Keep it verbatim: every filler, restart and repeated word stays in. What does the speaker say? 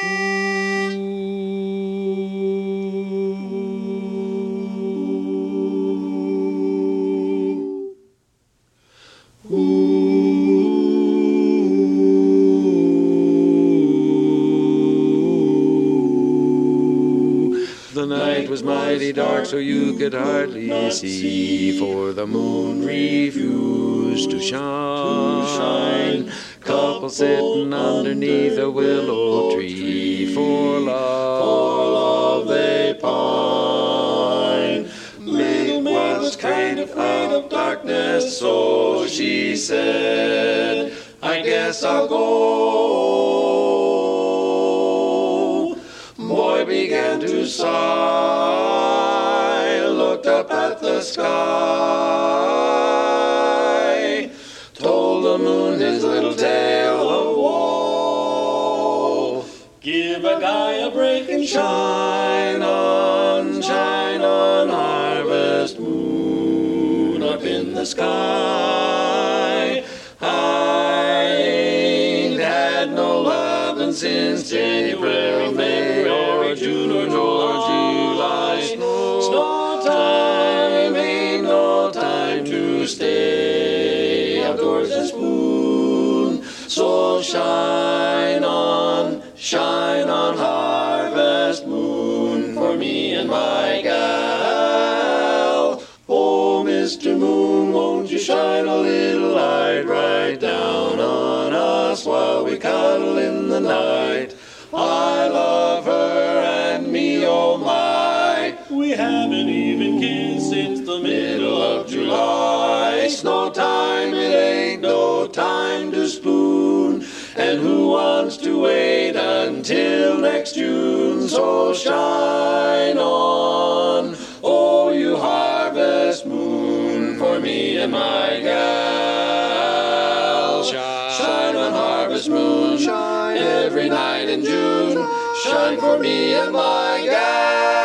The night was mighty dark, so you could hardly see, for the moon refused to shine. Couple sitting underneath a willow tree, for love they pine. Little maid was kind of afraid of darkness, so she said, I guess I'll go. Boy began to sigh, looked up at the sky, told the moon his little tale of woe. Give a guy a break and shine on, shine on, harvest moon up in the sky. I ain't had no lovin' since January, May, or June, or July. Snow time ain't no time to stay outdoors and spoon. So shine on, shine on, harvest moon for me and my gal. Oh, Mister Moon, won't you shine a little light right down on us while we cuddle in the night? I love her and me, oh my. We haven't even kissed since the middle of July. Snow time, it ain't no time to spoon. And who wants to wait until next June? So shine on, oh you harvest moon, for me and my gal. Shine on, harvest moon, shine every night in June. Shine for me and my gal.